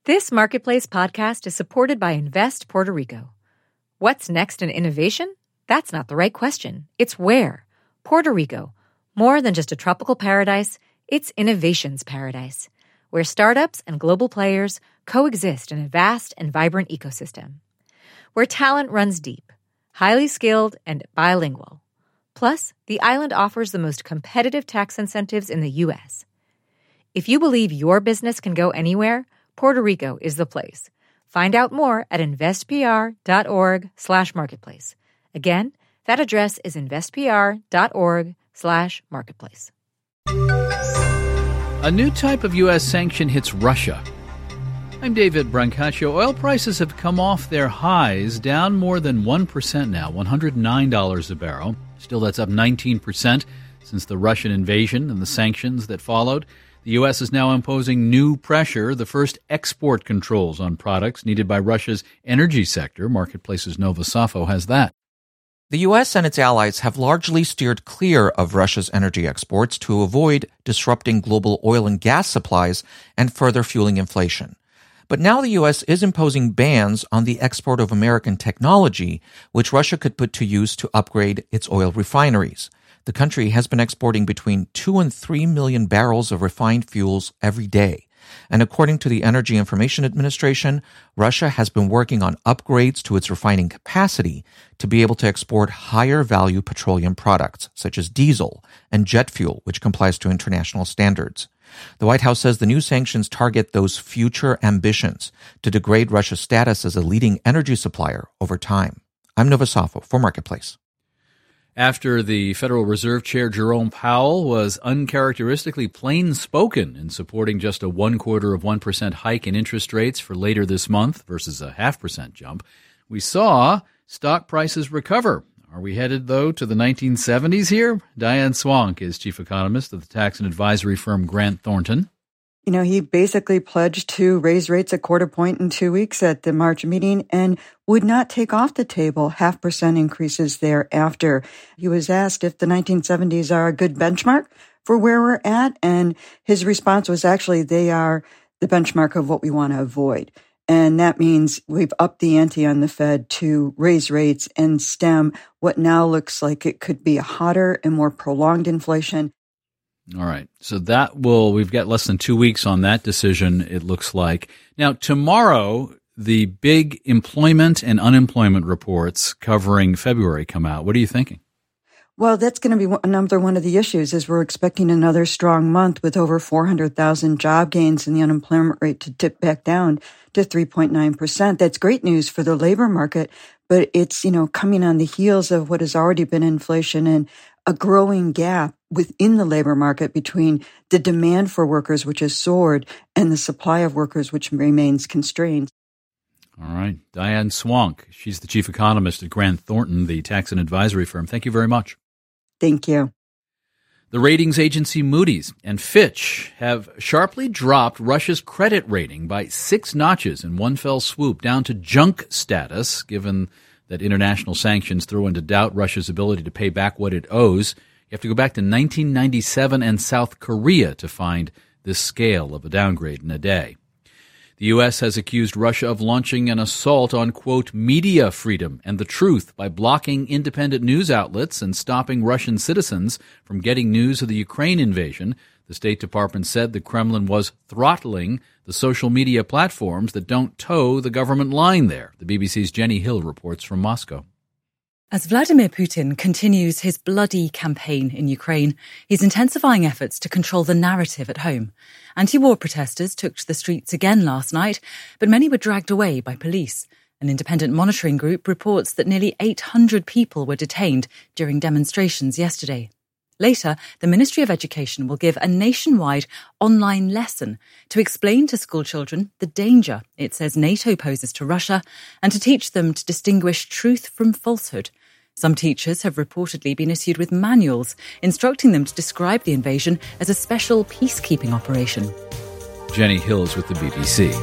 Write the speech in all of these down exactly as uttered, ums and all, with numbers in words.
This Marketplace podcast is supported by Invest Puerto Rico. What's next in innovation? That's not the right question. It's where. Puerto Rico. More than just a tropical paradise, it's innovation's paradise, where startups and global players coexist in a vast and vibrant ecosystem. Where talent runs deep, highly skilled, and bilingual. Plus, the island offers the most competitive tax incentives in the U S. If you believe your business can go anywhere, Puerto Rico is the place. Find out more at investpr.org slash marketplace. Again, that address is investpr.org slash marketplace. A new type of U S sanction hits Russia. I'm David Brancaccio. Oil prices have come off their highs, down more than one percent now, one hundred nine dollars a barrel. Still, that's up nineteen percent since the Russian invasion and the sanctions that followed. The U S is now imposing new pressure, the first export controls on products needed by Russia's energy sector. Marketplace's Nova Safo has that. The U S and its allies have largely steered clear of Russia's energy exports to avoid disrupting global oil and gas supplies and further fueling inflation. But now the U S is imposing bans on the export of American technology, which Russia could put to use to upgrade its oil refineries. The country has been exporting between two and three million barrels of refined fuels every day. And according to the Energy Information Administration, Russia has been working on upgrades to its refining capacity to be able to export higher value petroleum products, such as diesel and jet fuel, which complies to international standards. The White House says the new sanctions target those future ambitions to degrade Russia's status as a leading energy supplier over time. I'm Nova Safo for Marketplace. After the Federal Reserve Chair Jerome Powell was uncharacteristically plain-spoken in supporting just a one-quarter of one percent hike in interest rates for later this month versus a half-percent jump, we saw stock prices recover. Are we headed, though, to the nineteen seventies here? Diane Swank is chief economist of the tax and advisory firm Grant Thornton. You know, he basically pledged to raise rates a quarter point in two weeks at the March meeting and would not take off the table half percent increases thereafter. He was asked if the nineteen seventies are a good benchmark for where we're at, and his response was actually they are the benchmark of what we want to avoid. And that means we've upped the ante on the Fed to raise rates and stem what now looks like it could be a hotter and more prolonged inflation. All right. So that will, we've got less than two weeks on that decision, it looks like. Now, tomorrow, the big employment and unemployment reports covering February come out. What are you thinking? Well, that's going to be another one of the issues is we're expecting another strong month with over four hundred thousand job gains and the unemployment rate to dip back down to three point nine percent. That's great news for the labor market, but it's, you know, coming on the heels of what has already been inflation and a growing gap within the labor market between the demand for workers, which has soared, and the supply of workers, which remains constrained. All right. Diane Swank, she's the chief economist at Grant Thornton, the tax and advisory firm. Thank you very much. Thank you. The ratings agency Moody's and Fitch have sharply dropped Russia's credit rating by six notches in one fell swoop, down to junk status, given that international sanctions throw into doubt Russia's ability to pay back what it owes. You have to go back to nineteen ninety-seven and South Korea to find this scale of a downgrade in a day. The U S has accused Russia of launching an assault on, quote, media freedom and the truth by blocking independent news outlets and stopping Russian citizens from getting news of the Ukraine invasion. The State Department said the Kremlin was throttling the social media platforms that don't toe the government line there. The B B C's Jenny Hill reports from Moscow. As Vladimir Putin continues his bloody campaign in Ukraine, he's intensifying efforts to control the narrative at home. Anti-war protesters took to the streets again last night, but many were dragged away by police. An independent monitoring group reports that nearly eight hundred people were detained during demonstrations yesterday. Later, the Ministry of Education will give a nationwide online lesson to explain to schoolchildren the danger it says NATO poses to Russia and to teach them to distinguish truth from falsehood. Some teachers have reportedly been issued with manuals instructing them to describe the invasion as a special peacekeeping operation. Jenny Hills with the B B C.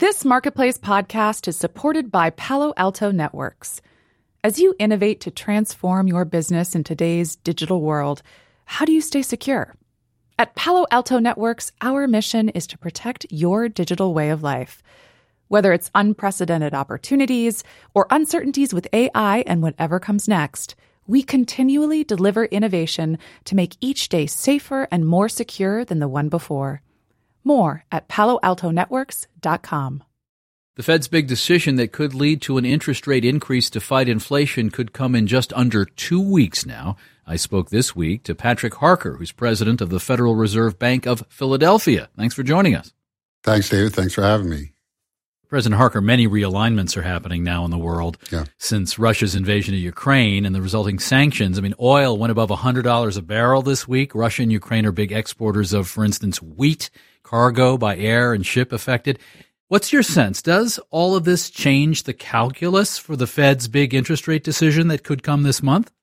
This Marketplace podcast is supported by Palo Alto Networks. As you innovate to transform your business in today's digital world, how do you stay secure? At Palo Alto Networks, our mission is to protect your digital way of life. Whether it's unprecedented opportunities or uncertainties with A I and whatever comes next, we continually deliver innovation to make each day safer and more secure than the one before. More at palo alto networks dot com. The Fed's big decision that could lead to an interest rate increase to fight inflation could come in just under two weeks now. I spoke this week to Patrick Harker, who's president of the Federal Reserve Bank of Philadelphia. Thanks for joining us. Thanks, David. Thanks for having me. President Harker, many realignments are happening now in the world yeah. since Russia's invasion of Ukraine and the resulting sanctions. I mean, oil went above one hundred dollars a barrel this week. Russia and Ukraine are big exporters of, for instance, wheat, cargo by air and ship affected. What's your sense? Does all of this change the calculus for the Fed's big interest rate decision that could come this month?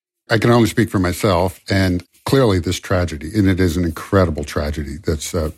I can only speak for myself, and clearly this tragedy, and it is an incredible tragedy that's uh,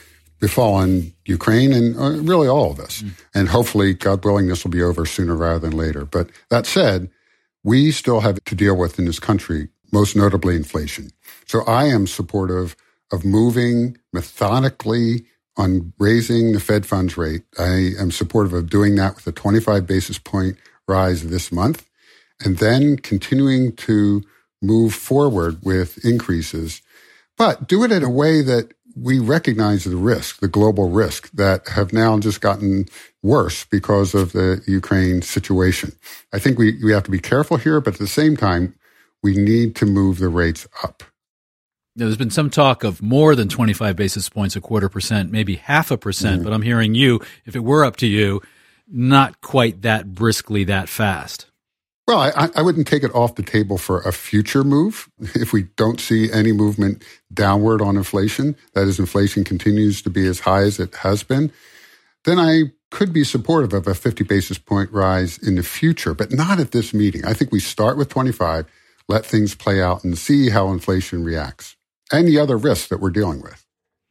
befallen Ukraine and uh, really all of us. Mm. And hopefully, God willing, this will be over sooner rather than later. But that said, we still have to deal with in this country, most notably inflation. So I am supportive of moving methodically on raising the Fed funds rate. I am supportive of doing that with a twenty-five basis point rise this month, and then continuing to move forward with increases, but do it in a way that we recognize the risk, the global risk that have now just gotten worse because of the Ukraine situation. I think we, we have to be careful here, but at the same time, we need to move the rates up. Now, there's been some talk of more than twenty-five basis points, a quarter percent, maybe half a percent, mm-hmm. but I'm hearing you, if it were up to you, not quite that briskly, that fast. Well, I, I wouldn't take it off the table for a future move. If we don't see any movement downward on inflation, that is, inflation continues to be as high as it has been, then I could be supportive of a fifty basis point rise in the future, but not at this meeting. I think we start with twenty-five, let things play out and see how inflation reacts and the other risks that we're dealing with.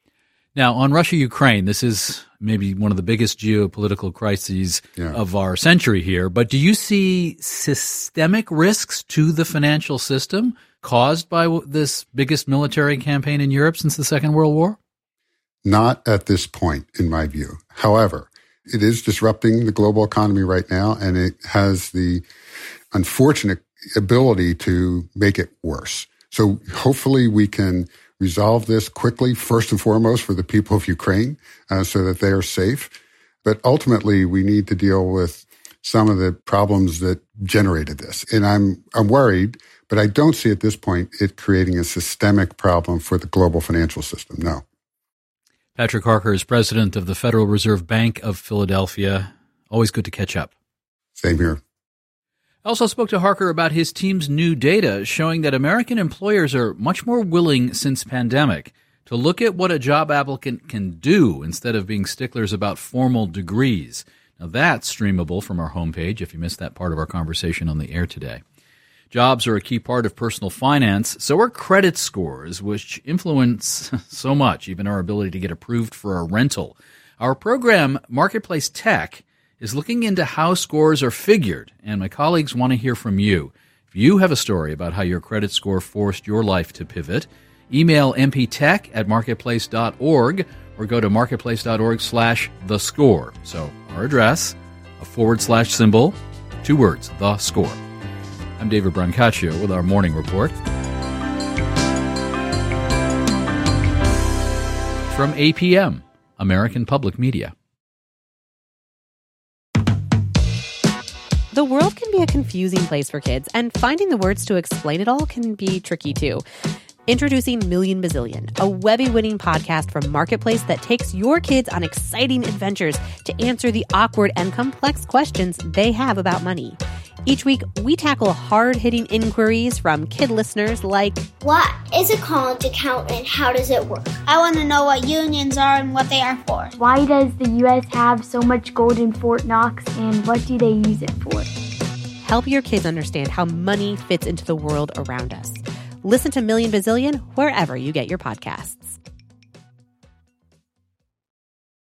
Now, on Russia-Ukraine, this is maybe one of the biggest geopolitical crises yeah. of our century here, but do you see systemic risks to the financial system caused by this biggest military campaign in Europe since the Second World War? Not at this point, in my view. However, it is disrupting the global economy right now, and it has the unfortunate ability to make it worse. So hopefully we can resolve this quickly, first and foremost for the people of Ukraine, uh, so that they are safe. But ultimately, we need to deal with some of the problems that generated this. And I'm I'm worried, but I don't see at this point it creating a systemic problem for the global financial system, no. Patrick Harker is president of the Federal Reserve Bank of Philadelphia. Always good to catch up. Same here. I also spoke to Harker about his team's new data showing that American employers are much more willing since pandemic to look at what a job applicant can do instead of being sticklers about formal degrees. Now, that's streamable from our homepage if you missed that part of our conversation on the air today. Jobs are a key part of personal finance, so are credit scores, which influence so much, even our ability to get approved for a rental. Our program, Marketplace Tech, is looking into how scores are figured, and my colleagues want to hear from you. If you have a story about how your credit score forced your life to pivot, email mptech at marketplace dot org or go to marketplace dot org slash the score. So our address, a forward slash symbol, two words, the score. I'm David Brancaccio with our morning report. From A P M, American Public Media. The world can be a confusing place for kids, and finding the words to explain it all can be tricky too. Introducing Million Bazillion, a Webby-winning podcast from Marketplace that takes your kids on exciting adventures to answer the awkward and complex questions they have about money. Each week, we tackle hard-hitting inquiries from kid listeners like, what is a college account and how does it work? I want to know what unions are and what they are for. Why does the U S have so much gold in Fort Knox and what do they use it for? Help your kids understand how money fits into the world around us. Listen to Million Bazillion wherever you get your podcasts.